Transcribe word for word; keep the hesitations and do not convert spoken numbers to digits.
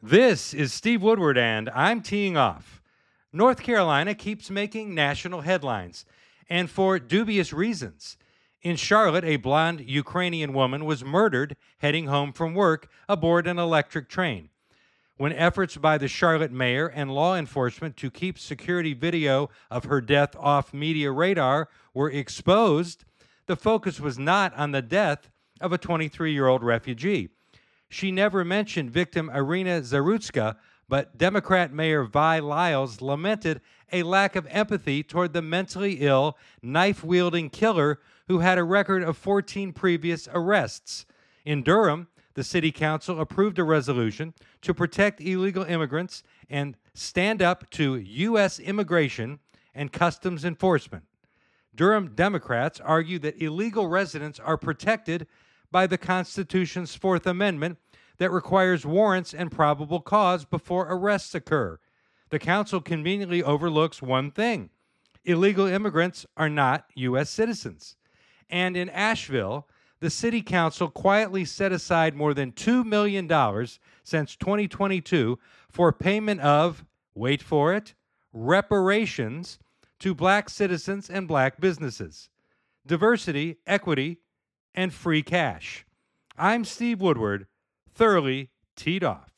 This is Steve Woodward, and I'm teeing off. North Carolina keeps making national headlines, and for dubious reasons. In Charlotte, a blonde Ukrainian woman was murdered heading home from work aboard an electric train. When efforts by the Charlotte mayor and law enforcement to keep security video of her death off media radar were exposed, the focus was not on the death of a twenty-three-year-old refugee. She never mentioned victim Irina Zarutska, but Democrat Mayor Vi Lyles lamented a lack of empathy toward the mentally ill, knife-wielding killer who had a record of fourteen previous arrests. In Durham, the city council approved a resolution to protect illegal immigrants and stand up to U S immigration and customs enforcement. Durham Democrats argue that illegal residents are protected by the Constitution's Fourth Amendment that requires warrants and probable cause before arrests occur. The council conveniently overlooks one thing: illegal immigrants are not U S citizens. And in Asheville, the city council quietly set aside more than two million dollars since twenty twenty-two for payment of, wait for it, reparations to black citizens and black businesses. Diversity, equity, and free cash. I'm Steve Woodward, thoroughly teed off.